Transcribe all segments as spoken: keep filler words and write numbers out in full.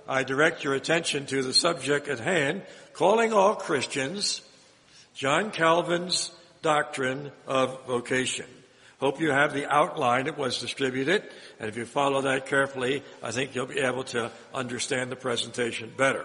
I direct your attention to the subject at hand, calling all Christians, John Calvin's doctrine of vocation. Hope you have the outline that was distributed, and if you follow that carefully, I think you'll be able to understand the presentation better.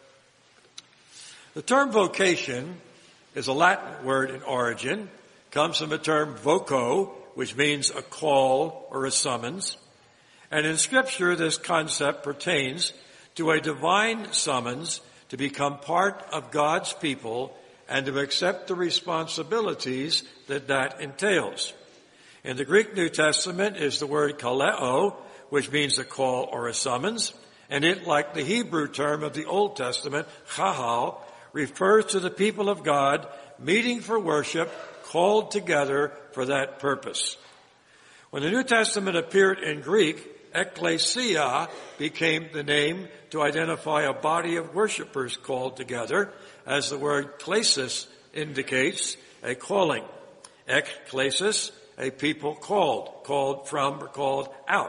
The term vocation is a Latin word in origin, comes from the term voco, which means a call or a summons. And in Scripture, this concept pertains to a divine summons to become part of God's people and to accept the responsibilities that that entails. In the Greek New Testament is the word kaleo, which means a call or a summons, and it, like the Hebrew term of the Old Testament, chahal, refers to the people of God meeting for worship, called together for that purpose. When the New Testament appeared in Greek, ecclesia became the name to identify a body of worshipers called together, as the word klesis indicates, a calling. Ekklesis, a people called, called from or called out.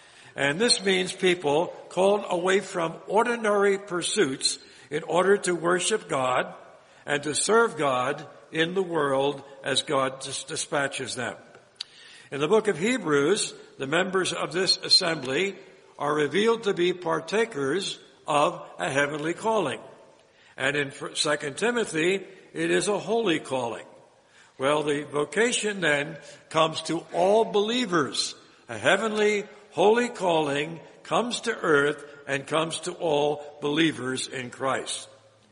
And this means people called away from ordinary pursuits in order to worship God and to serve God in the world as God dispatches them. In the book of Hebrews, the members of this assembly are revealed to be partakers of a heavenly calling. And in Second Timothy, it is a holy calling. Well, the vocation then comes to all believers. A heavenly, holy calling comes to earth and comes to all believers in Christ.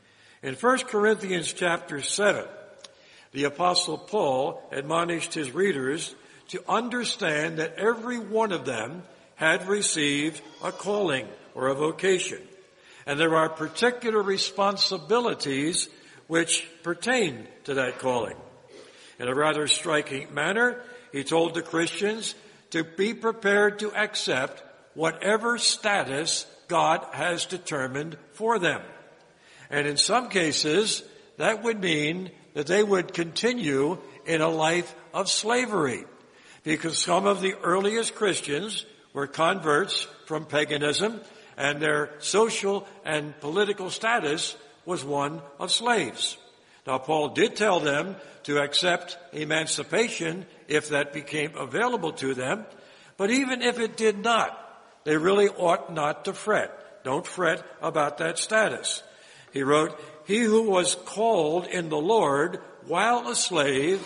In First Corinthians chapter seven, the Apostle Paul admonished his readers to understand that every one of them had received a calling or a vocation. And there are particular responsibilities which pertain to that calling. In a rather striking manner, he told the Christians to be prepared to accept whatever status God has determined for them. And in some cases, that would mean that they would continue in a life of slavery, because some of the earliest Christians were converts from paganism, and their social and political status was one of slaves. Now, Paul did tell them to accept emancipation if that became available to them, but even if it did not, they really ought not to fret. Don't fret about that status. He wrote, "He who was called in the Lord while a slave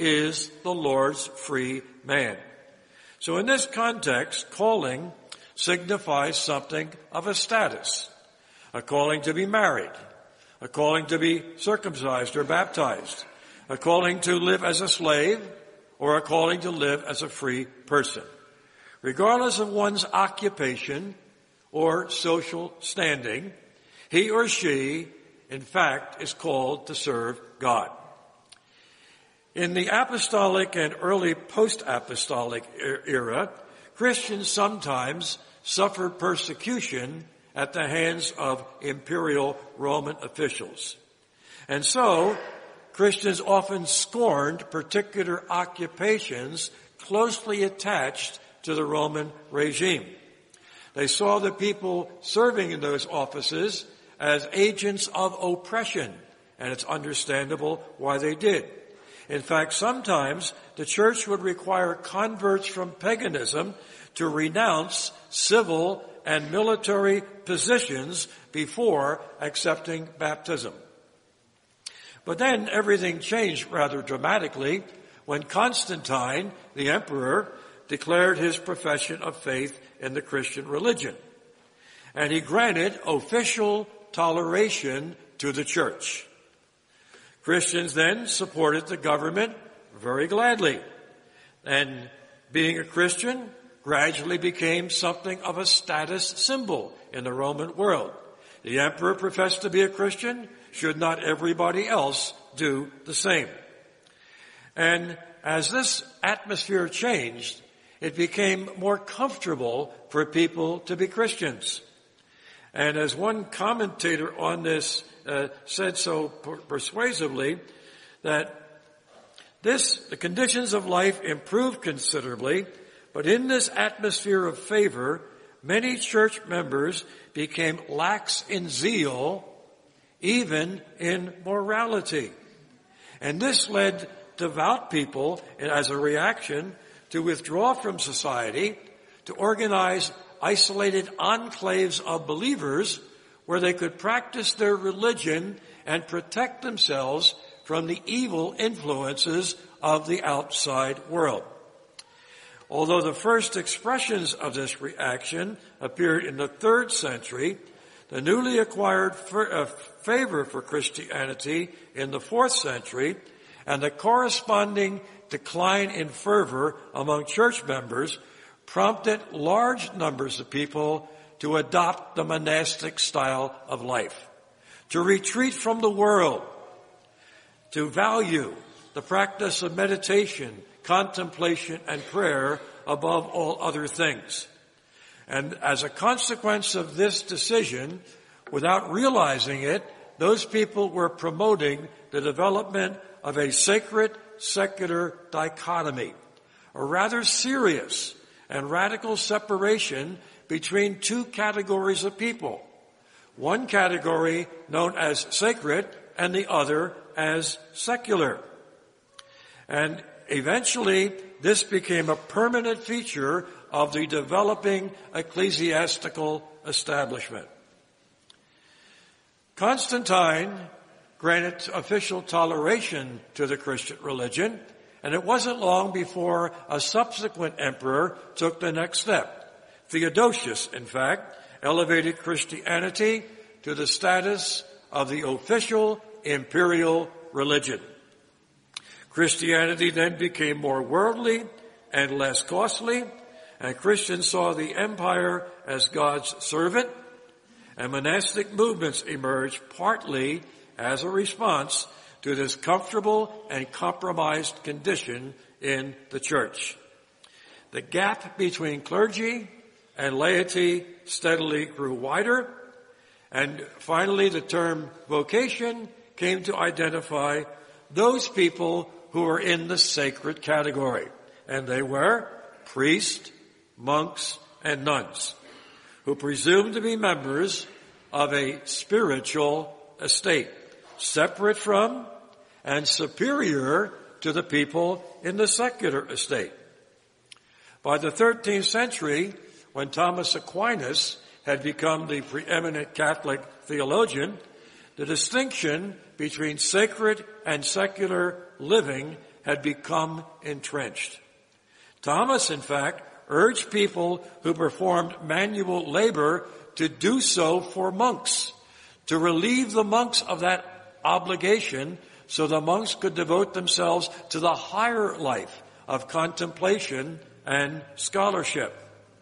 is the Lord's free man." So in this context, calling signifies something of a status. A calling to be married, a calling to be circumcised or baptized, a calling to live as a slave, or a calling to live as a free person. Regardless of one's occupation or social standing, he or she, in fact, is called to serve God. In the apostolic and early post-apostolic era, Christians sometimes suffered persecution at the hands of imperial Roman officials. And so, Christians often scorned particular occupations closely attached to the Roman regime. They saw the people serving in those offices as agents of oppression, and it's understandable why they did. In fact, sometimes the church would require converts from paganism to renounce civil and military positions before accepting baptism. But then everything changed rather dramatically when Constantine, the emperor, declared his profession of faith in the Christian religion. And he granted official toleration to the church. Christians then supported the government very gladly. And being a Christian gradually became something of a status symbol in the Roman world. The emperor professed to be a Christian. Should not everybody else do the same? And as this atmosphere changed, it became more comfortable for people to be Christians. And as one commentator on this uh, said so per- persuasively, that this, the conditions of life improved considerably, but in this atmosphere of favor, many church members became lax in zeal, even in morality. And this led devout people, as a reaction, to withdraw from society, to organize isolated enclaves of believers where they could practice their religion and protect themselves from the evil influences of the outside world. Although the first expressions of this reaction appeared in the third century, the newly acquired favor for Christianity in the fourth century and the corresponding decline in fervor among church members prompted large numbers of people to adopt the monastic style of life, to retreat from the world, to value the practice of meditation, contemplation, and prayer above all other things. And as a consequence of this decision, without realizing it, those people were promoting the development of a sacred-secular dichotomy, a rather serious and radical separation between two categories of people. One category known as sacred and the other as secular. And eventually, this became a permanent feature of the developing ecclesiastical establishment. Constantine granted official toleration to the Christian religion, and it wasn't long before a subsequent emperor took the next step. Theodosius, in fact, elevated Christianity to the status of the official imperial religion. Christianity then became more worldly and less costly, and Christians saw the empire as God's servant, and monastic movements emerged partly as a response to this comfortable and compromised condition in the church. The gap between clergy and laity steadily grew wider, and finally the term vocation came to identify those people who were in the sacred category, and they were priests, monks, and nuns, who presumed to be members of a spiritual estate, separate from and superior to the people in the secular estate. By the thirteenth century, when Thomas Aquinas had become the preeminent Catholic theologian, the distinction between sacred and secular living had become entrenched. Thomas, in fact, urged people who performed manual labor to do so for monks, to relieve the monks of that obligation so the monks could devote themselves to the higher life of contemplation and scholarship.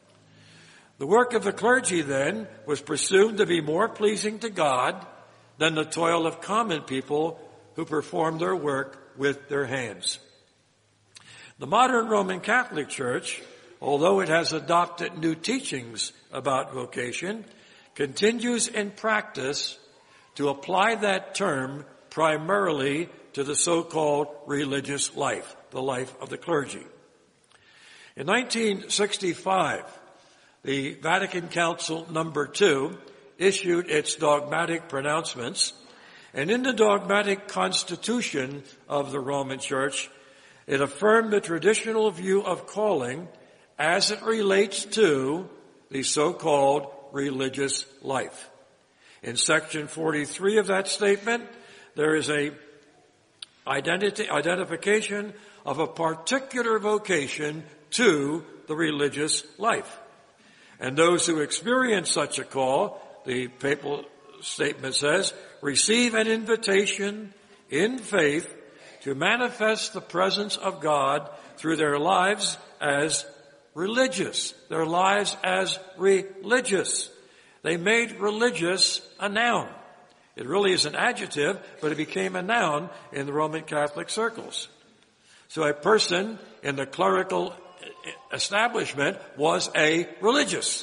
The work of the clergy, then, was presumed to be more pleasing to God than the toil of common people who performed their work with their hands. The modern Roman Catholic Church, although it has adopted new teachings about vocation, continues in practice to apply that term primarily to the so-called religious life, the life of the clergy. In nineteen sixty-five, the Vatican Council number two issued its dogmatic pronouncements, and in the dogmatic constitution of the Roman Church, it affirmed the traditional view of calling as it relates to the so-called religious life. In section forty-three of that statement, there is a identity, identification of a particular vocation to the religious life. And those who experience such a call, the papal statement says, receive an invitation in faith to manifest the presence of God through their lives as religious, their lives as religious. They made religious a noun. It really is an adjective, but it became a noun in the Roman Catholic circles. So a person in the clerical establishment was a religious.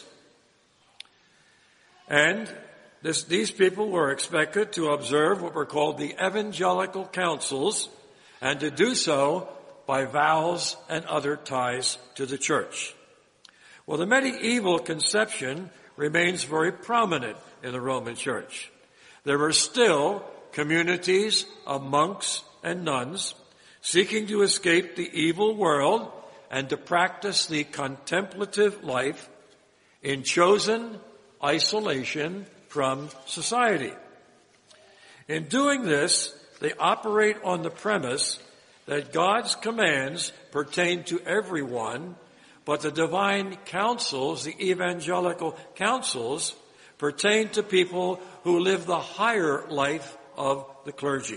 And this, these people were expected to observe what were called the evangelical councils, and to do so by vows and other ties to the church. Well, the medieval conception remains very prominent in the Roman Church. There were still communities of monks and nuns seeking to escape the evil world and to practice the contemplative life in chosen isolation from society. In doing this, they operate on the premise that God's commands pertain to everyone, but the divine counsels, the evangelical counsels, pertain to people who live the higher life of the clergy.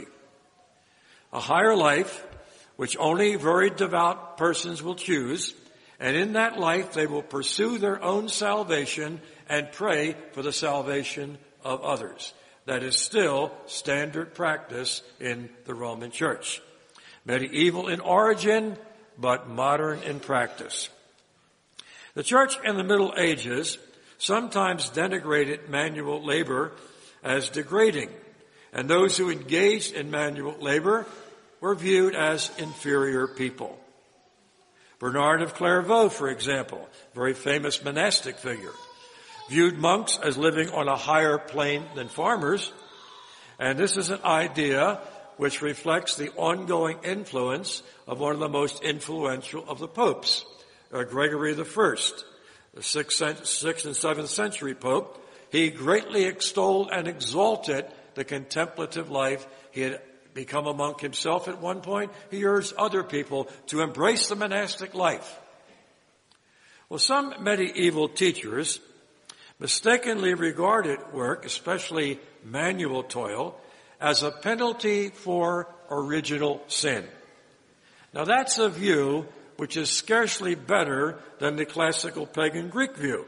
A higher life which only very devout persons will choose, and in that life they will pursue their own salvation and pray for the salvation of others. That is still standard practice in the Roman Church. Medieval in origin, but modern in practice. The Church in the Middle Ages sometimes denigrated manual labor as degrading, and those who engaged in manual labor were viewed as inferior people. Bernard of Clairvaux, for example, very famous monastic figure, viewed monks as living on a higher plane than farmers, and this is an idea which reflects the ongoing influence of one of the most influential of the popes, uh, Gregory the First, the sixth, sixth and seventh century pope. He greatly extolled and exalted the contemplative life. He had become a monk himself at one point. He urged other people to embrace the monastic life. Well, some medieval teachers mistakenly regarded work, especially manual toil, as a penalty for original sin. Now that's a view which is scarcely better than the classical pagan Greek view.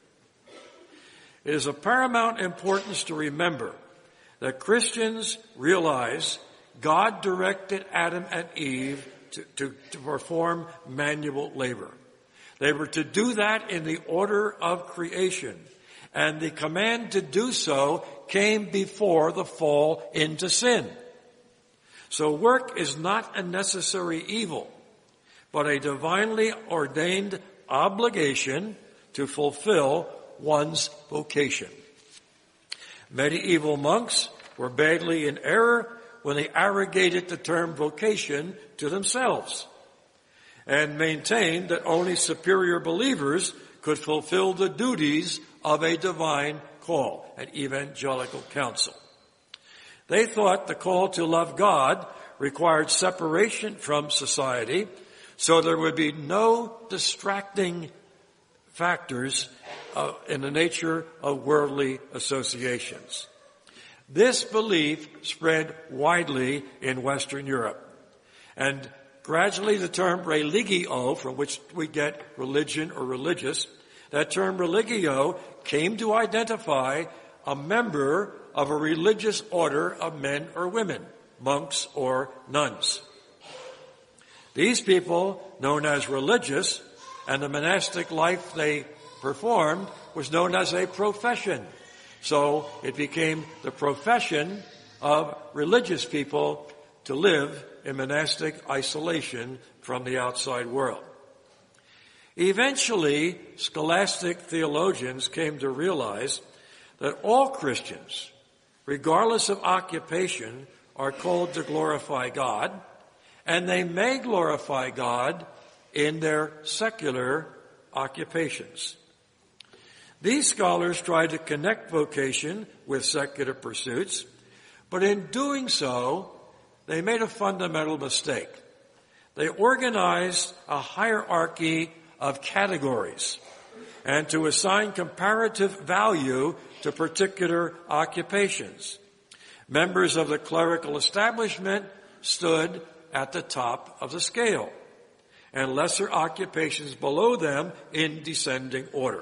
It is of paramount importance to remember that Christians realize God directed Adam and Eve to, to, to perform manual labor. They were to do that in the order of creation, and the command to do so came before the fall into sin. So work is not a necessary evil, but a divinely ordained obligation to fulfill one's vocation. Medieval monks were badly in error when they arrogated the term vocation to themselves and maintained that only superior believers could fulfill the duties of a divine call, an evangelical counsel. They thought the call to love God required separation from society, so there would be no distracting factors uh, in the nature of worldly associations. This belief spread widely in Western Europe, and gradually the term religio, from which we get religion or religious, that term religio came to identify a member of a religious order of men or women, monks or nuns. These people, known as religious, and the monastic life they performed was known as a profession. So it became the profession of religious people to live in monastic isolation from the outside world. Eventually, scholastic theologians came to realize that all Christians, regardless of occupation, are called to glorify God, and they may glorify God in their secular occupations. These scholars tried to connect vocation with secular pursuits, but in doing so, they made a fundamental mistake. They organized a hierarchy of categories and to assign comparative value to particular occupations. Members of the clerical establishment stood at the top of the scale, and lesser occupations below them in descending order.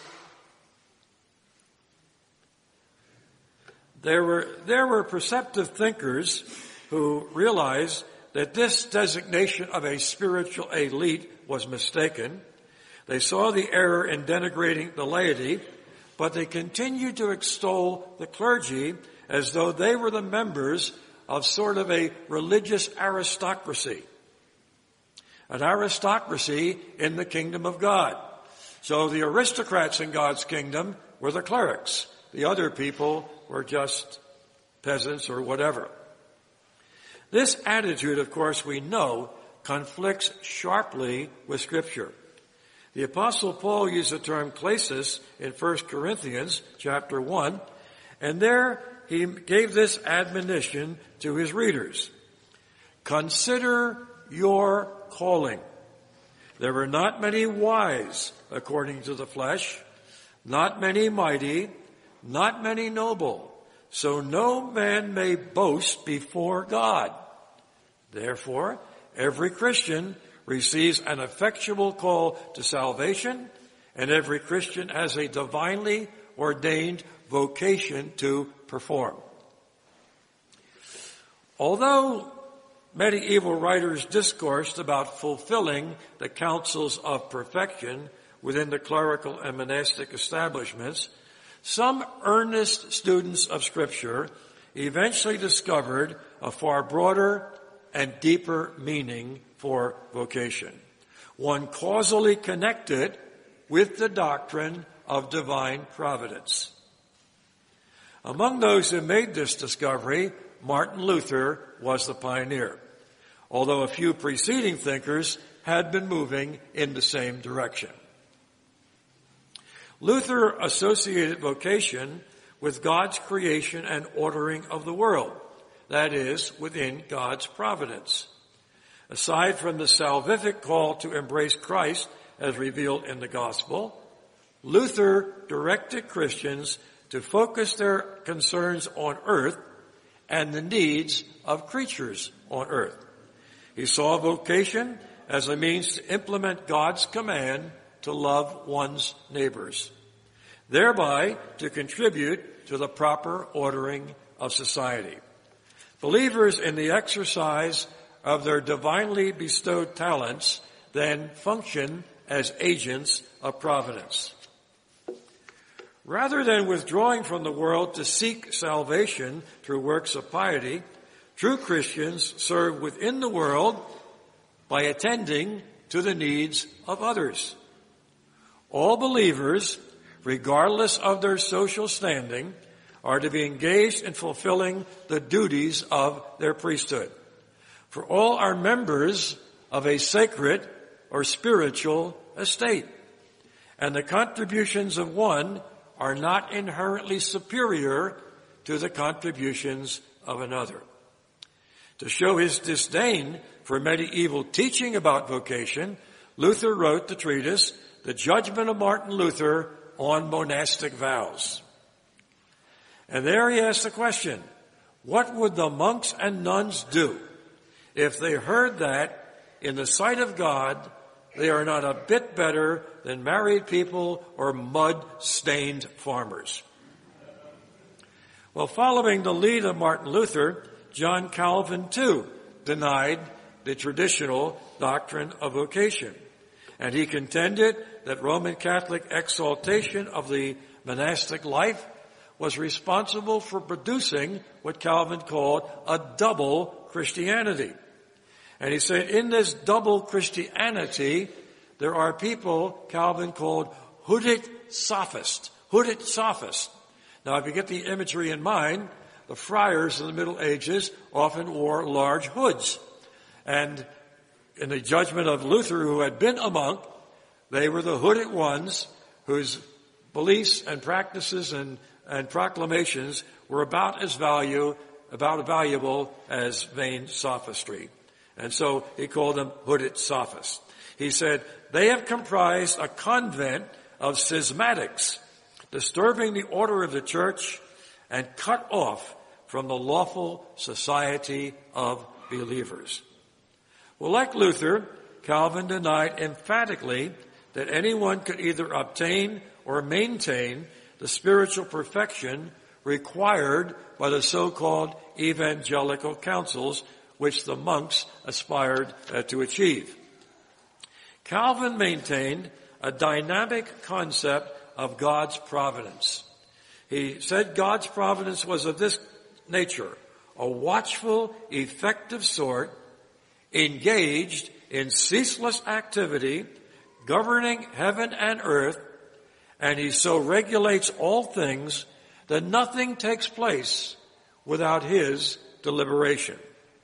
There were, there were perceptive thinkers who realized that this designation of a spiritual elite was mistaken. They saw the error in denigrating the laity, but they continued to extol the clergy as though they were the members of sort of a religious aristocracy. An aristocracy in the kingdom of God. So the aristocrats in God's kingdom were the clerics. The other people were just peasants or whatever. This attitude, of course, we know conflicts sharply with Scripture. The Apostle Paul used the term klesis in First Corinthians chapter one, and there he gave this admonition to his readers. Consider your calling. There were not many wise according to the flesh, not many mighty, not many noble. So no man may boast before God. Therefore, every Christian receives an effectual call to salvation, and every Christian has a divinely ordained vocation to perform. Although medieval writers discoursed about fulfilling the counsels of perfection within the clerical and monastic establishments, some earnest students of Scripture eventually discovered a far broader and deeper meaning for vocation, one causally connected with the doctrine of divine providence. Among those who made this discovery, Martin Luther was the pioneer, although a few preceding thinkers had been moving in the same direction. Luther associated vocation with God's creation and ordering of the world, that is, within God's providence. Aside from the salvific call to embrace Christ as revealed in the gospel, Luther directed Christians to focus their concerns on earth and the needs of creatures on earth. He saw vocation as a means to implement God's command to love one's neighbors, thereby to contribute to the proper ordering of society. Believers in the exercise of their divinely bestowed talents then function as agents of providence. Rather than withdrawing from the world to seek salvation through works of piety, true Christians serve within the world by attending to the needs of others. All believers, regardless of their social standing, are to be engaged in fulfilling the duties of their priesthood. For all are members of a sacred or spiritual estate, and the contributions of one are not inherently superior to the contributions of another. To show his disdain for medieval teaching about vocation, Luther wrote the treatise, The Judgment of Martin Luther on Monastic Vows. And there he asked the question, what would the monks and nuns do if they heard that, in the sight of God, they are not a bit better than married people or mud-stained farmers? Well, following the lead of Martin Luther, John Calvin, too, denied the traditional doctrine of vocation. And he contended that Roman Catholic exaltation of the monastic life was responsible for producing what Calvin called a double Christianity. And he said, in this double Christianity, there are people Calvin called hooded sophists. Hooded sophists. Now, if you get the imagery in mind, the friars in the Middle Ages often wore large hoods. And in the judgment of Luther, who had been a monk, they were the hooded ones whose beliefs and practices and, and proclamations were about as value, about valuable as vain sophistry. And so he called them hooded sophists. He said, they have comprised a convent of schismatics, disturbing the order of the church and cut off from the lawful society of believers. Well, like Luther, Calvin denied emphatically that anyone could either obtain or maintain the spiritual perfection required by the so-called evangelical councils which the monks aspired uh, to achieve. Calvin maintained a dynamic concept of God's providence. He said God's providence was of this nature, a watchful, effective sort, engaged in ceaseless activity, governing heaven and earth, and he so regulates all things that nothing takes place without his deliberation.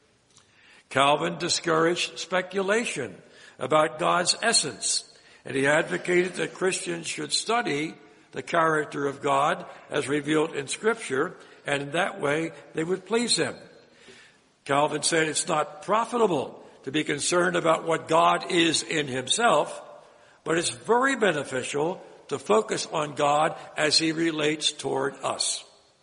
Calvin discouraged speculation about God's essence, and he advocated that Christians should study the character of God as revealed in Scripture, and in that way they would please him. Calvin said it's not profitable to be concerned about what God is in himself, but it's very beneficial to focus on God as he relates toward us.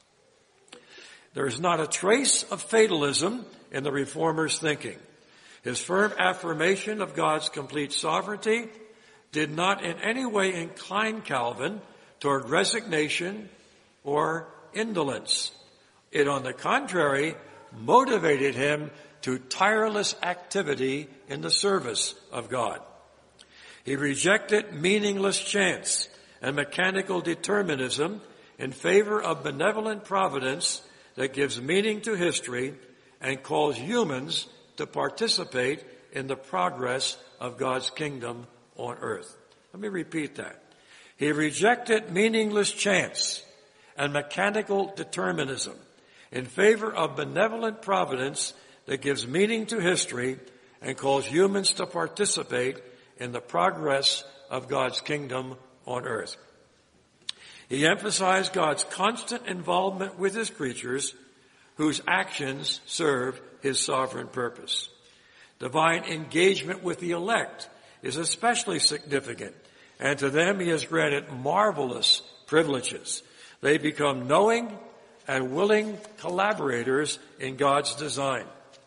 There is not a trace of fatalism in the Reformer's thinking. His firm affirmation of God's complete sovereignty did not in any way incline Calvin toward resignation or indolence. It, on the contrary, motivated him to tireless activity in the service of God. He rejected meaningless chance and mechanical determinism in favor of benevolent providence that gives meaning to history and calls humans to participate in the progress of God's kingdom on earth. Let me repeat that. He rejected meaningless chance and mechanical determinism in favor of benevolent providence that gives meaning to history and calls humans to participate in the progress of God's kingdom on earth. He emphasized God's constant involvement with his creatures whose actions serve his sovereign purpose. Divine engagement with the elect is especially significant, and to them he has granted marvelous privileges. They become knowing and willing collaborators in God's design.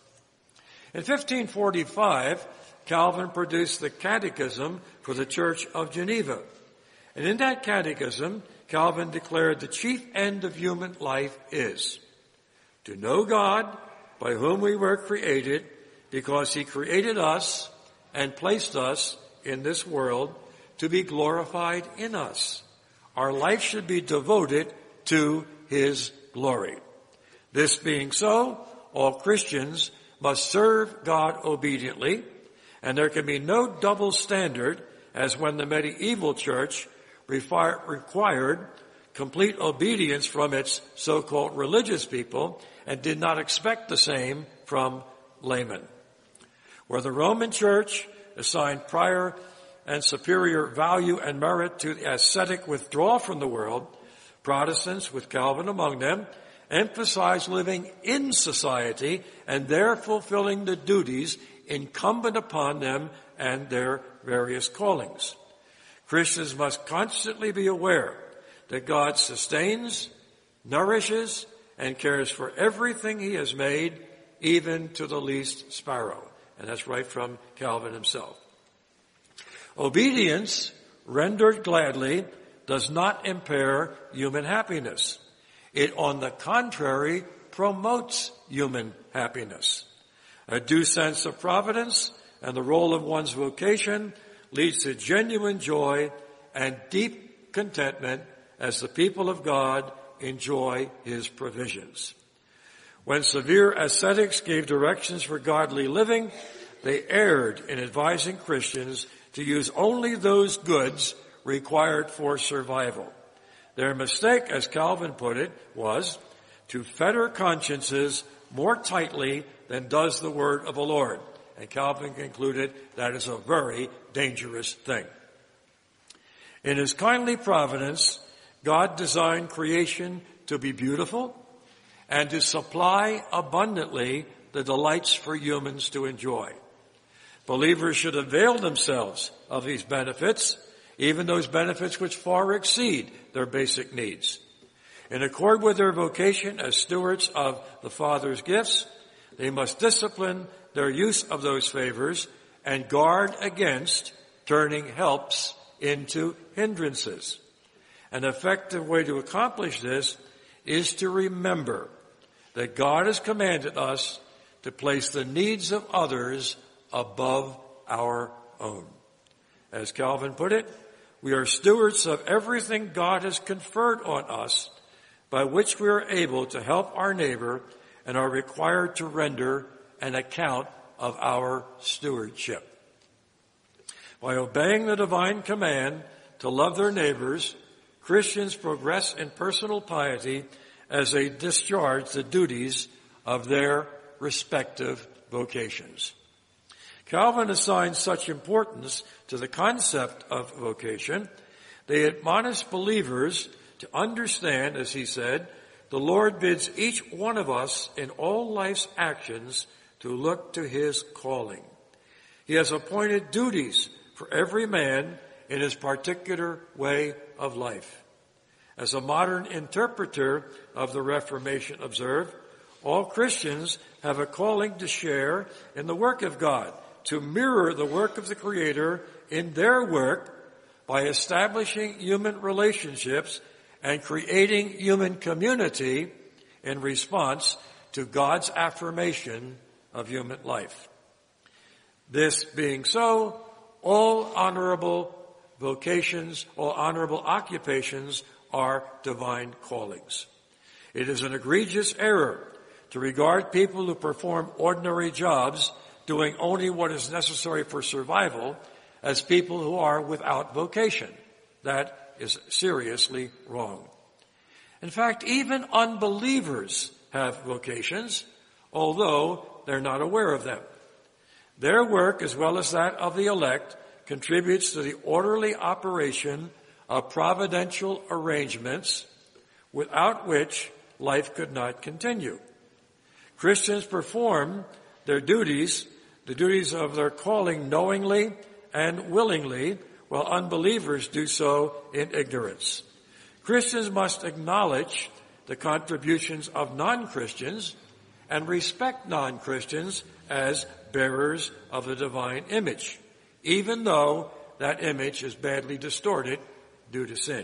In fifteen forty-five, Calvin produced the Catechism for the Church of Geneva. And in that catechism, Calvin declared the chief end of human life is to know God, by whom we were created, because he created us and placed us in this world to be glorified in us. Our life should be devoted to his glory. This being so, all Christians must serve God obediently, and there can be no double standard as when the medieval church required complete obedience from its so-called religious people and did not expect the same from laymen. Where the Roman church assigned prior and superior value and merit to the ascetic withdrawal from the world, Protestants, with Calvin among them, emphasized living in society and there fulfilling the duties incumbent upon them and their various callings. Christians must constantly be aware that God sustains, nourishes, and cares for everything he has made, even to the least sparrow. And that's right from Calvin himself. Obedience, rendered gladly, does not impair human happiness. It, on the contrary, promotes human happiness. A due sense of providence and the role of one's vocation leads to genuine joy and deep contentment as the people of God enjoy his provisions. When severe ascetics gave directions for godly living, they erred in advising Christians to use only those goods required for survival. Their mistake, as Calvin put it, was to fetter consciences more tightly than does the word of the Lord. And Calvin concluded that is a very dangerous thing. In his kindly providence, God designed creation to be beautiful and to supply abundantly the delights for humans to enjoy. Believers should avail themselves of these benefits, even those benefits which far exceed their basic needs. In accord with their vocation as stewards of the Father's gifts, they must discipline their use of those favors and guard against turning helps into hindrances. An effective way to accomplish this is to remember that God has commanded us to place the needs of others above our own. As Calvin put it, we are stewards of everything God has conferred on us, by which we are able to help our neighbor and are required to render an account of our stewardship. By obeying the divine command to love their neighbors, Christians progress in personal piety as they discharge the duties of their respective vocations. Calvin assigned such importance to the concept of vocation, they admonished believers to understand, as he said, the Lord bids each one of us in all life's actions to look to his calling. He has appointed duties for every man in his particular way of life. As a modern interpreter of the Reformation observed, all Christians have a calling to share in the work of God, to mirror the work of the Creator in their work by establishing human relationships and creating human community in response to God's affirmation of human life. This being so, all honorable vocations, all honorable occupations are divine callings. It is an egregious error to regard people who perform ordinary jobs doing only what is necessary for survival as people who are without vocation. That is seriously wrong. In fact, even unbelievers have vocations, although they're not aware of them. Their work, as well as that of the elect, contributes to the orderly operation of providential arrangements without which life could not continue. Christians perform their duties, the duties of their calling knowingly and willingly, while unbelievers do so in ignorance. Christians must acknowledge the contributions of non-Christians and respect non-Christians as bearers of the divine image, even though that image is badly distorted due to sin.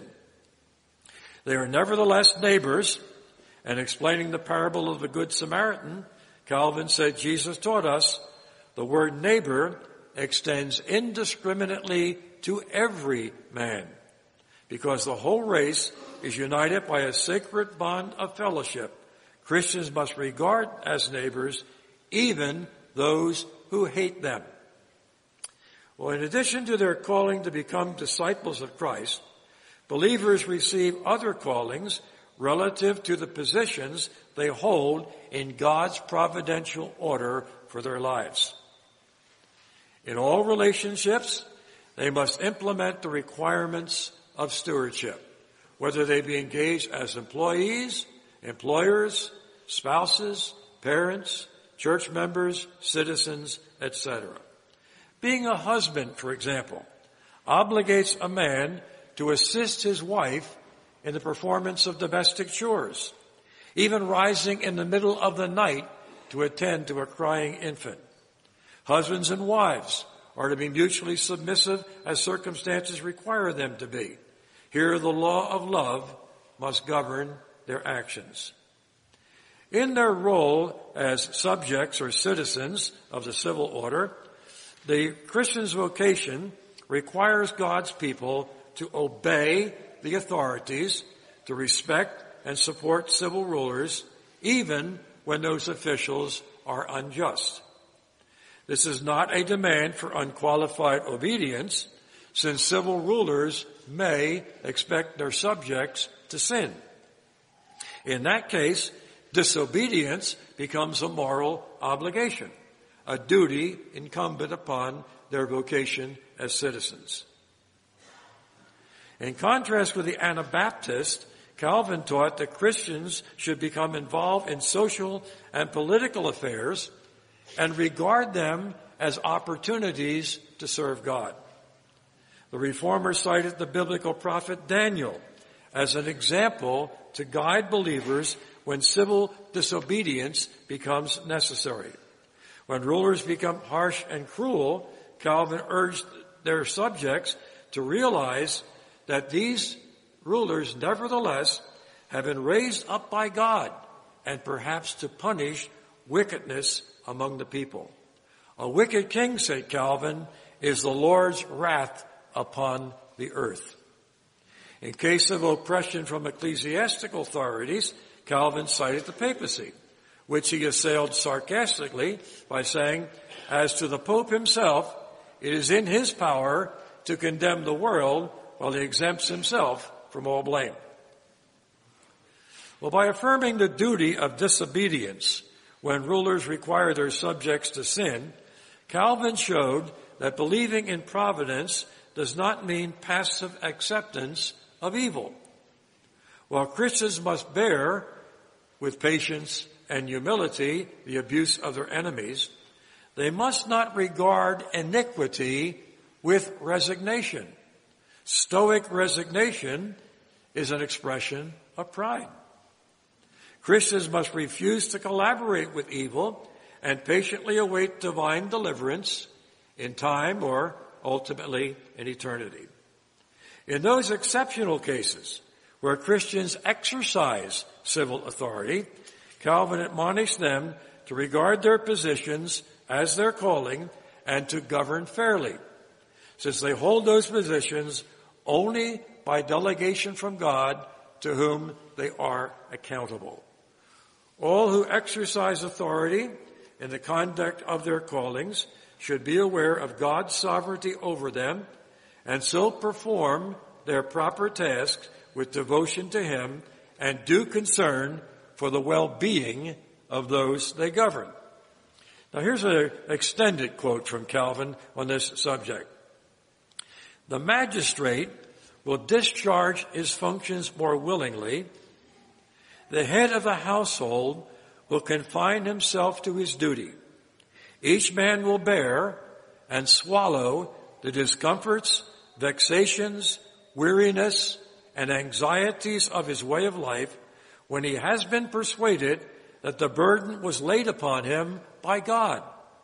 They are nevertheless neighbors, and explaining the parable of the Good Samaritan, Calvin said Jesus taught us the word neighbor extends indiscriminately to every man, because the whole race is united by a sacred bond of fellowship. Christians must regard as neighbors even those who hate them. Well, in addition to their calling to become disciples of Christ, believers receive other callings relative to the positions they hold in God's providential order for their lives. In all relationships, they must implement the requirements of stewardship, whether they be engaged as employees, employers, spouses, parents, church members, citizens, et cetera. Being a husband, for example, obligates a man to assist his wife in the performance of domestic chores, even rising in the middle of the night to attend to a crying infant. Husbands and wives are to be mutually submissive as circumstances require them to be. Here the law of love must govern their actions. In their role as subjects or citizens of the civil order, the Christian's vocation requires God's people to obey the authorities, to respect and support civil rulers, even when those officials are unjust. This is not a demand for unqualified obedience, since civil rulers may expect their subjects to sin. In that case, disobedience becomes a moral obligation, a duty incumbent upon their vocation as citizens. In contrast with the Anabaptist, Calvin taught that Christians should become involved in social and political affairs and regard them as opportunities to serve God. The Reformer cited the biblical prophet Daniel as an example to guide believers when civil disobedience becomes necessary. When rulers become harsh and cruel, Calvin urged their subjects to realize that these rulers nevertheless have been raised up by God and perhaps to punish wickedness among the people. A wicked king, said Calvin, is the Lord's wrath upon the earth. In case of oppression from ecclesiastical authorities, Calvin cited the papacy, which he assailed sarcastically by saying, as to the Pope himself, it is in his power to condemn the world while he exempts himself from all blame. Well, by affirming the duty of disobedience when rulers require their subjects to sin, Calvin showed that believing in providence does not mean passive acceptance of evil. While Christians must bear with patience and humility the abuse of their enemies, they must not regard iniquity with resignation. Stoic resignation is an expression of pride. Christians must refuse to collaborate with evil and patiently await divine deliverance in time or ultimately in eternity. In those exceptional cases where Christians exercise civil authority, Calvin admonished them to regard their positions as their calling and to govern fairly, since they hold those positions only by delegation from God to whom they are accountable. All who exercise authority in the conduct of their callings should be aware of God's sovereignty over them and so perform their proper tasks with devotion to Him and due concern for the well-being of those they govern. Now here's an extended quote from Calvin on this subject. The magistrate will discharge his functions more willingly. The head of the household will confine himself to his duty. Each man will bear and swallow the discomforts, vexations, weariness, and anxieties of his way of life when he has been persuaded that the burden was laid upon him by God.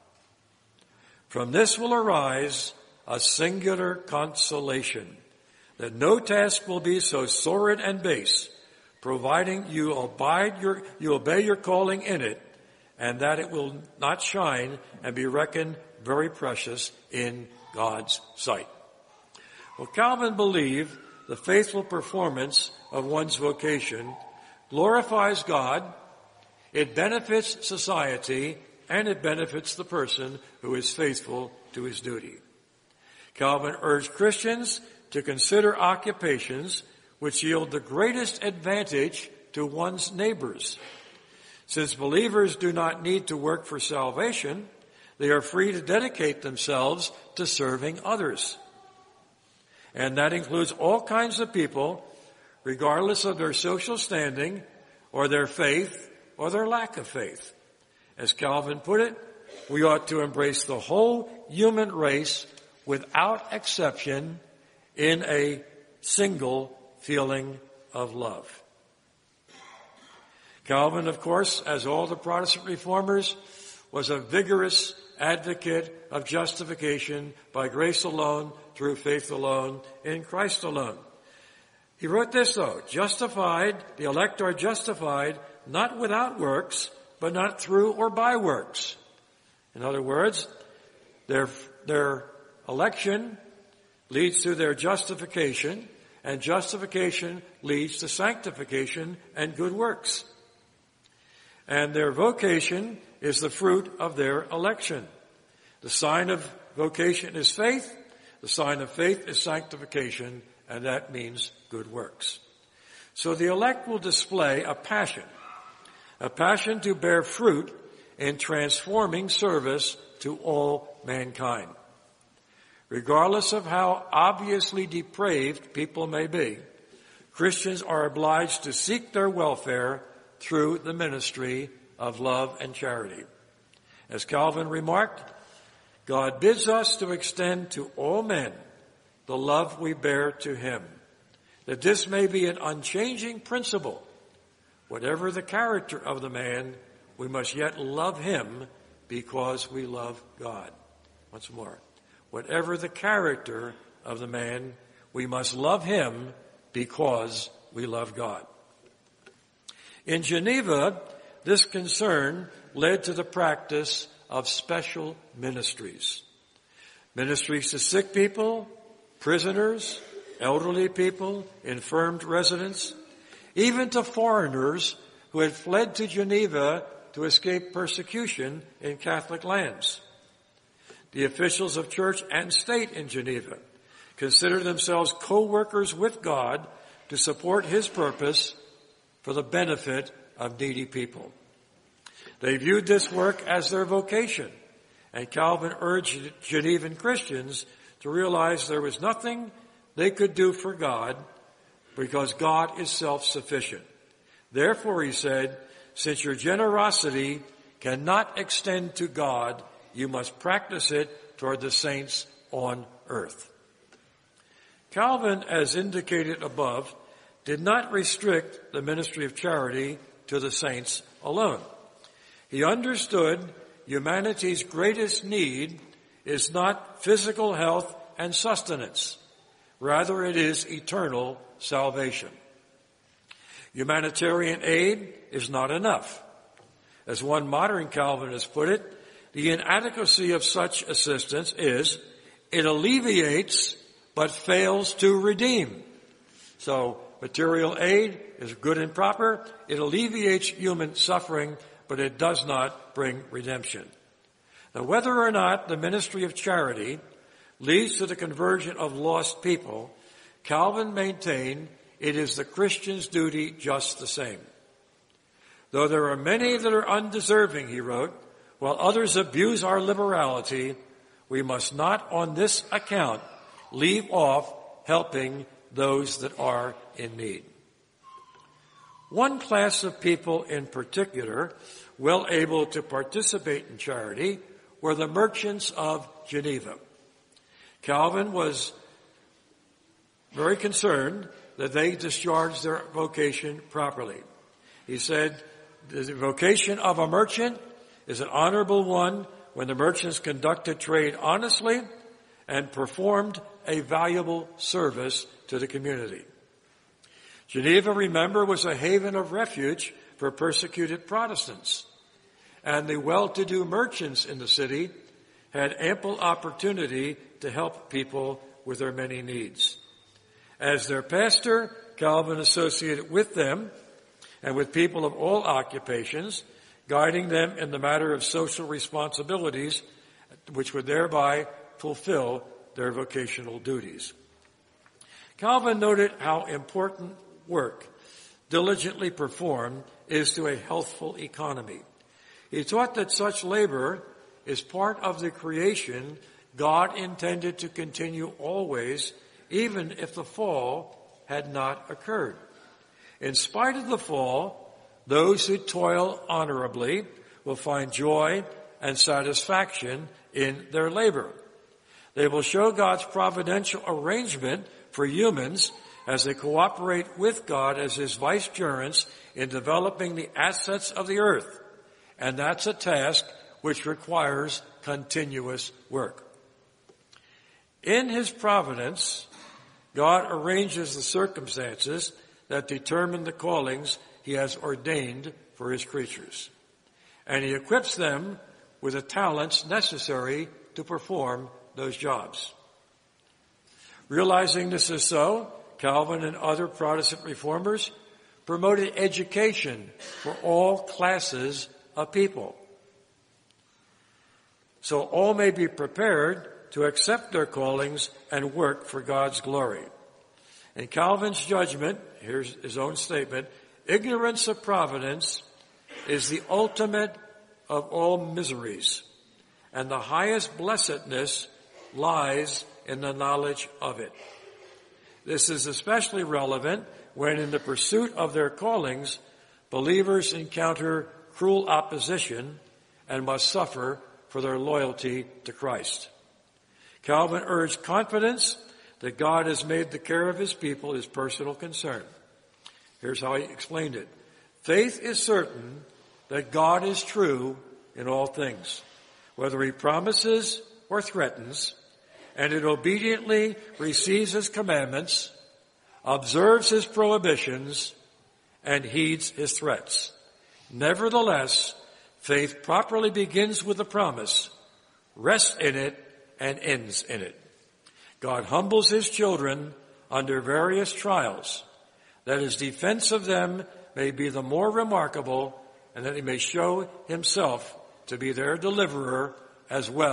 From this will arise a singular consolation, that no task will be so sordid and base, providing you abide your, you obey your calling in it, and that it will not shine and be reckoned very precious in God's sight. Well, Calvin believed the faithful performance of one's vocation glorifies God, it benefits society, and it benefits the person who is faithful to his duty. Calvin urged Christians to consider occupations which yield the greatest advantage to one's neighbors. Since believers do not need to work for salvation, they are free to dedicate themselves to serving others. And that includes all kinds of people, regardless of their social standing or their faith or their lack of faith. As Calvin put it, we ought to embrace the whole human race without exception in a single feeling of love. Calvin, of course, as all the Protestant reformers, was a vigorous advocate of justification by grace alone, through faith alone, in Christ alone. He wrote this, though, justified, the elect are justified, not without works, but not through or by works. In other words, their, their election leads to their justification, and justification leads to sanctification and good works. And their vocation is the fruit of their election. The sign of vocation is faith. The sign of faith is sanctification, and that means good works. So the elect will display a passion, a passion to bear fruit in transforming service to all mankind. Regardless of how obviously depraved people may be, Christians are obliged to seek their welfare through the ministry of love and charity. As Calvin remarked, God bids us to extend to all men the love we bear to Him, that this may be an unchanging principle. Whatever the character of the man, we must yet love him because we love God. Once more. Whatever the character of the man, we must love him because we love God. In Geneva, this concern led to the practice of special ministries. Ministries to sick people, prisoners, elderly people, infirmed residents, even to foreigners who had fled to Geneva to escape persecution in Catholic lands. The officials of church and state in Geneva consider themselves co-workers with God to support his purpose for the benefit of needy people. They viewed this work as their vocation, and Calvin urged Genevan Christians to realize there was nothing they could do for God because God is self-sufficient. Therefore, he said, since your generosity cannot extend to God, you must practice it toward the saints on earth. Calvin, as indicated above, did not restrict the ministry of charity to the saints alone. He understood humanity's greatest need is not physical health and sustenance. Rather, it is eternal salvation. Humanitarian aid is not enough. As one modern Calvinist put it, the inadequacy of such assistance is it alleviates but fails to redeem. So material aid is good and proper. It alleviates human suffering, but it does not bring redemption. Now, whether or not the ministry of charity leads to the conversion of lost people, Calvin maintained it is the Christian's duty just the same. Though there are many that are undeserving, he wrote, while others abuse our liberality, we must not on this account leave off helping those that are in need. One class of people in particular, well able to participate in charity, were the merchants of Geneva. Calvin was very concerned that they discharged their vocation properly. He said, the vocation of a merchant is an honorable one when the merchants conducted trade honestly and performed a valuable service to the community. Geneva, remember, was a haven of refuge for persecuted Protestants, and the well-to-do merchants in the city had ample opportunity to help people with their many needs. As their pastor, Calvin associated with them and with people of all occupations, guiding them in the matter of social responsibilities, which would thereby fulfill their vocational duties. Calvin noted how important work, diligently performed, is to a healthful economy. He taught that such labor is part of the creation God intended to continue always, even if the fall had not occurred. In spite of the fall, those who toil honorably will find joy and satisfaction in their labor. They will show God's providential arrangement for humans as they cooperate with God as his vicegerents in developing the assets of the earth. And that's a task which requires continuous work. In his providence, God arranges the circumstances that determine the callings he has ordained for his creatures. And he equips them with the talents necessary to perform those jobs. Realizing this is so, Calvin and other Protestant reformers promoted education for all classes of people, so all may be prepared to accept their callings and work for God's glory. In Calvin's judgment, here's his own statement, ignorance of providence is the ultimate of all miseries, and the highest blessedness lies in the knowledge of it. This is especially relevant when in the pursuit of their callings, believers encounter cruel opposition and must suffer for their loyalty to Christ. Calvin urged confidence that God has made the care of his people his personal concern. Here's how he explained it. Faith is certain that God is true in all things, whether he promises or threatens, and it obediently receives his commandments, observes his prohibitions, and heeds his threats. Nevertheless, faith properly begins with a promise, rests in it, and ends in it. God humbles his children under various trials, that his defense of them may be the more remarkable, and that he may show himself to be their deliverer as well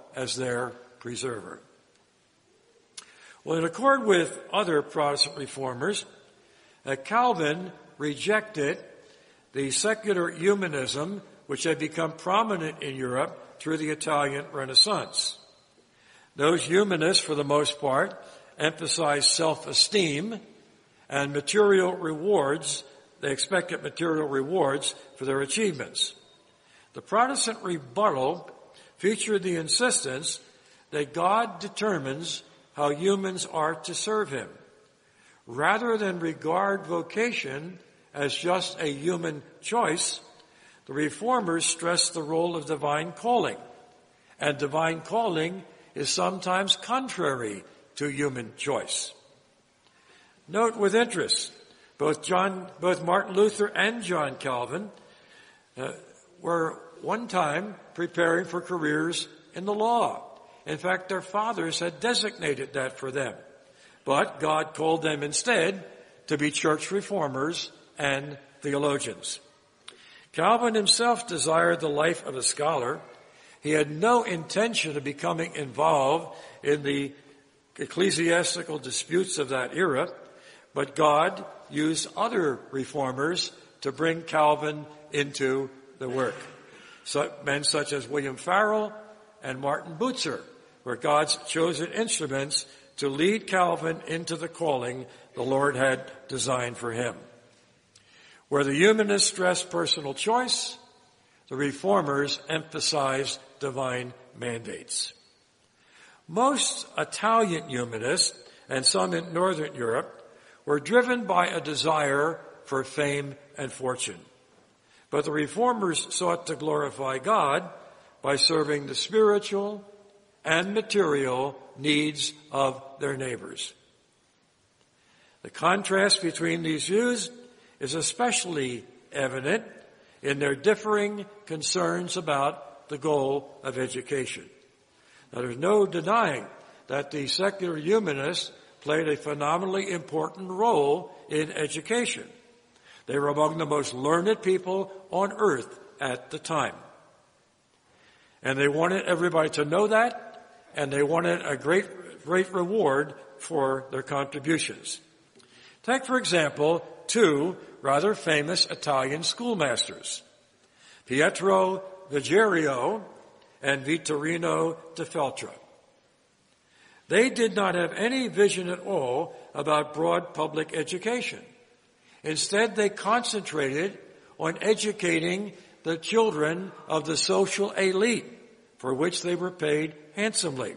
as their preserver. Well, in accord with other Protestant reformers, uh, Calvin rejected the secular humanism which had become prominent in Europe through the Italian Renaissance. Those humanists, for the most part, emphasized self-esteem and material rewards. They expected material rewards for their achievements. The Protestant rebuttal featured the insistence that God determines how humans are to serve him. Rather than regard vocation as just a human choice, the reformers stressed the role of divine calling, and divine calling is sometimes contrary to human choice. Note with interest, both John, both Martin Luther and John Calvin uh, were one time preparing for careers in the law. In fact, their fathers had designated that for them. But God called them instead to be church reformers and theologians. Calvin himself desired the life of a scholar. He had no intention of becoming involved in the ecclesiastical disputes of that era, but God used other reformers to bring Calvin into the work. So, men such as William Farel and Martin Bucer were God's chosen instruments to lead Calvin into the calling the Lord had designed for him. Where the humanists stressed personal choice, the reformers emphasized divine mandates. Most Italian humanists, and some in Northern Europe, were driven by a desire for fame and fortune. But the reformers sought to glorify God by serving the spiritual and material needs of their neighbors. The contrast between these views is especially evident in their differing concerns about the goal of education. Now, there's no denying that the secular humanists played a phenomenally important role in education. They were among the most learned people on earth at the time. And they wanted everybody to know that, and they wanted a great, great reward for their contributions. Take, for example, two rather famous Italian schoolmasters, Pietro Vigerio and Vittorino da Feltre. They did not have any vision at all about broad public education. Instead, they concentrated on educating the children of the social elite, for which they were paid handsomely.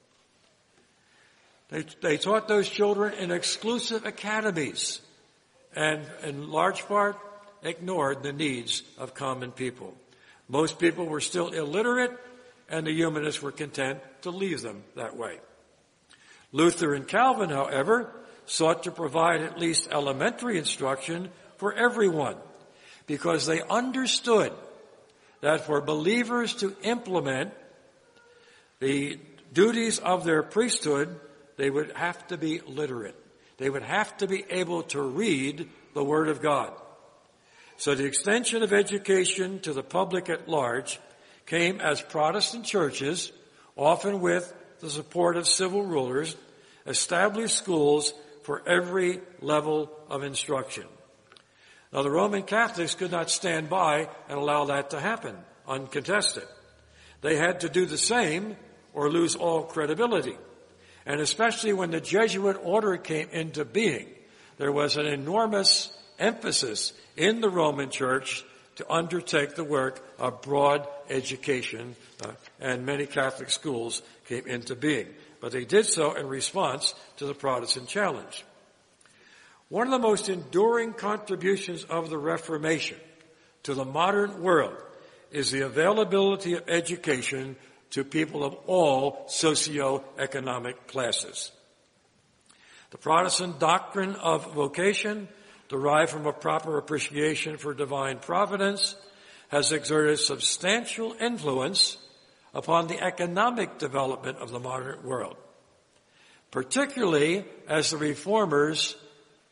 They, they taught those children in exclusive academies and, in large part, ignored the needs of common people. Most people were still illiterate, and the humanists were content to leave them that way. Luther and Calvin, however, sought to provide at least elementary instruction for everyone, because they understood that for believers to implement the duties of their priesthood, they would have to be literate. They would have to be able to read the Word of God. So the extension of education to the public at large came as Protestant churches, often with the support of civil rulers, established schools for every level of instruction. Now, the Roman Catholics could not stand by and allow that to happen uncontested. They had to do the same or lose all credibility. And especially when the Jesuit order came into being, there was an enormous emphasis in the Roman Church to undertake the work of broad education, uh, and many Catholic schools came into being. But they did so in response to the Protestant challenge. One of the most enduring contributions of the Reformation to the modern world is the availability of education to people of all socioeconomic classes. The Protestant doctrine of vocation, derived from a proper appreciation for divine providence, has exerted substantial influence upon the economic development of the modern world, particularly as the reformers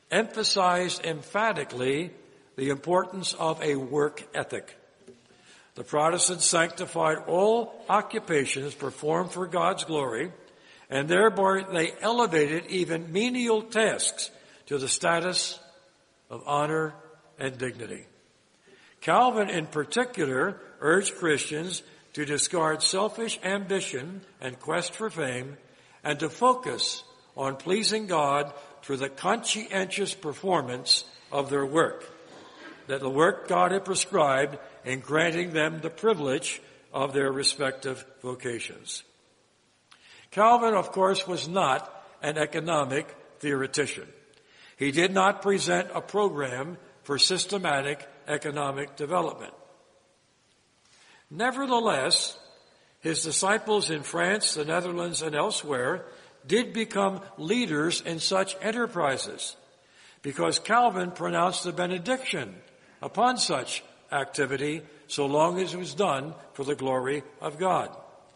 emphasized emphatically the importance of a work ethic. The Protestants sanctified all occupations performed for God's glory, and thereby they elevated even menial tasks to the status of honor and dignity. Calvin in particular urged Christians to discard selfish ambition and quest for fame and to focus on pleasing God through the conscientious performance of their work, that the work God had prescribed in granting them the privilege of their respective vocations. Calvin, of course, was not an economic theoretician. He did not present a program for systematic economic development. Nevertheless, his disciples in France, the Netherlands, and elsewhere did become leaders in such enterprises because Calvin pronounced a benediction upon such activity so long as it was done for the glory of God.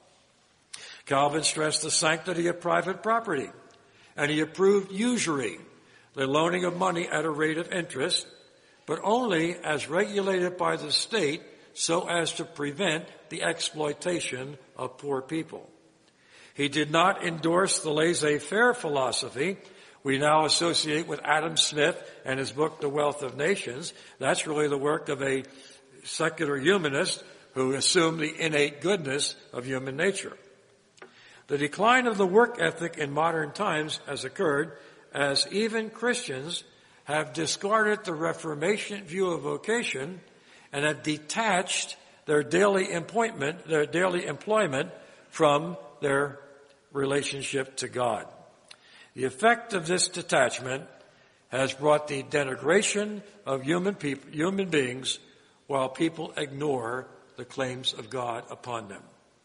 Calvin stressed the sanctity of private property, and he approved usury, the loaning of money at a rate of interest, but only as regulated by the state so as to prevent the exploitation of poor people. He did not endorse the laissez-faire philosophy we now associate with Adam Smith and his book, The Wealth of Nations. That's really the work of a secular humanist who assumed the innate goodness of human nature. The decline of the work ethic in modern times has occurred as even Christians have discarded the Reformation view of vocation and have detached their daily employment, their daily employment from their relationship to God. The effect of this detachment has brought the denigration of human people, human beings, while people ignore the claims of God upon them.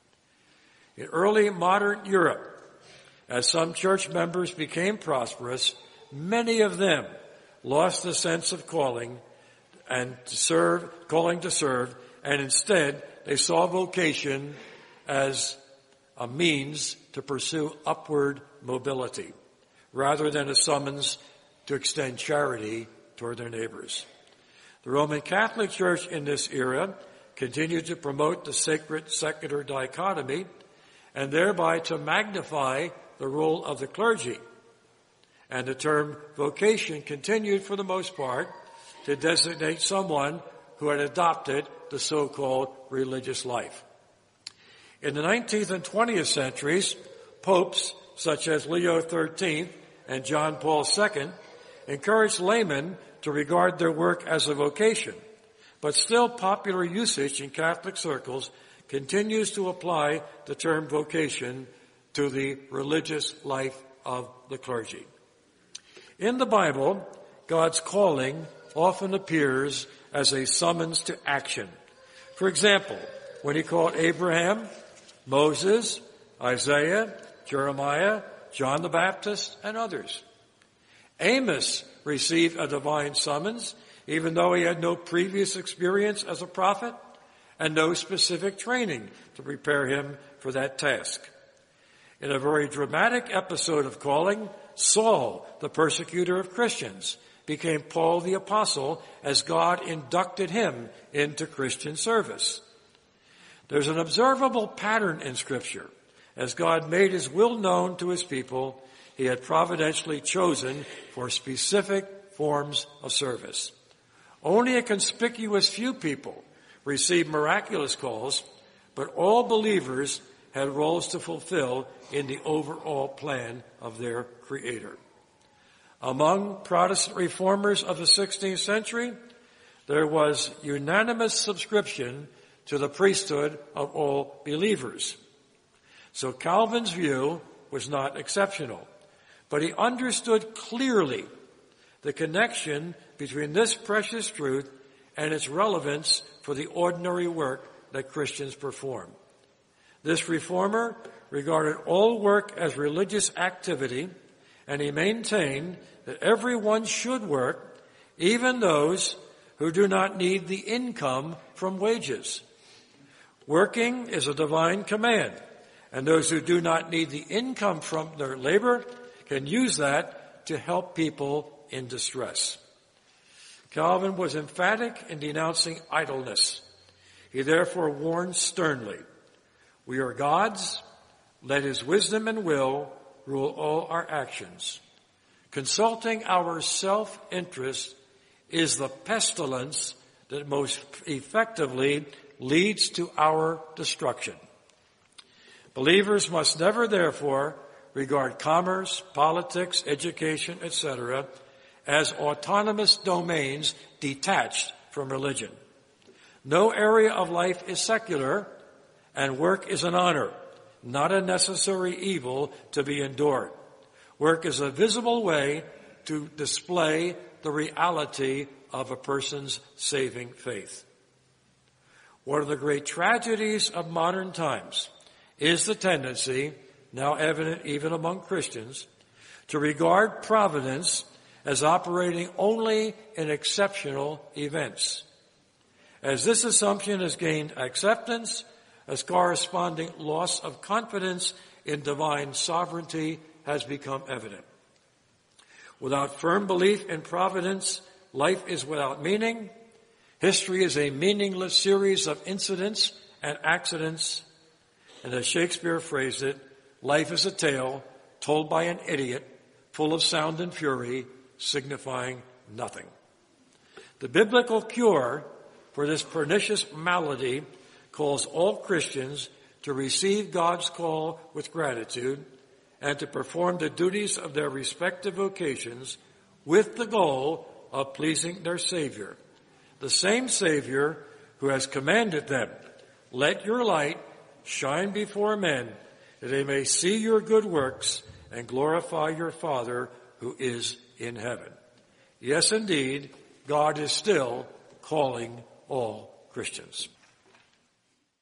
In early modern Europe, as some church members became prosperous, many of them lost the sense of calling and to serve, calling to serve, and instead they saw vocation as a means to pursue upward mobility, rather than a summons to extend charity toward their neighbors. The Roman Catholic Church in this era continued to promote the sacred secular dichotomy and thereby to magnify the role of the clergy. And the term vocation continued for the most part to designate someone who had adopted the so-called religious life. In the nineteenth and twentieth centuries, popes such as Leo the thirteenth and John Paul the Second encouraged laymen to regard their work as a vocation, but still popular usage in Catholic circles continues to apply the term vocation to the religious life of the clergy. In the Bible, God's calling often appears as a summons to action. For example, when he called Abraham, Moses, Isaiah, Jeremiah, John the Baptist, and others. Amos received a divine summons, even though he had no previous experience as a prophet and no specific training to prepare him for that task. In a very dramatic episode of calling, Saul, the persecutor of Christians, became Paul the Apostle as God inducted him into Christian service. There's an observable pattern in Scripture. As God made his will known to his people, he had providentially chosen for specific forms of service. Only a conspicuous few people received miraculous calls, but all believers had roles to fulfill in the overall plan of their Creator. Among Protestant reformers of the sixteenth century, there was unanimous subscription to the priesthood of all believers. So Calvin's view was not exceptional, but he understood clearly the connection between this precious truth and its relevance for the ordinary work that Christians perform. This reformer regarded all work as religious activity, and he maintained that everyone should work, even those who do not need the income from wages. Working is a divine command, and those who do not need the income from their labor can use that to help people in distress. Calvin was emphatic in denouncing idleness. He therefore warns sternly, "We are God's. Let his wisdom and will rule all our actions. Consulting our self-interest is the pestilence that most effectively leads to our destruction. Believers must never, therefore, regard commerce, politics, education, et cetera as autonomous domains detached from religion. No area of life is secular, and work is an honor, not a necessary evil to be endured. Work is a visible way to display the reality of a person's saving faith." One of the great tragedies of modern times is the tendency, now evident even among Christians, to regard providence as operating only in exceptional events. As this assumption has gained acceptance, a corresponding loss of confidence in divine sovereignty has become evident. Without firm belief in providence, life is without meaning. History is a meaningless series of incidents and accidents. And as Shakespeare phrased it, life is a tale told by an idiot, full of sound and fury, signifying nothing. The biblical cure for this pernicious malady calls all Christians to receive God's call with gratitude and to perform the duties of their respective vocations with the goal of pleasing their Savior, the same Savior who has commanded them, "Let your light shine before men, that they may see your good works and glorify your Father who is in heaven." Yes, indeed, God is still calling all Christians.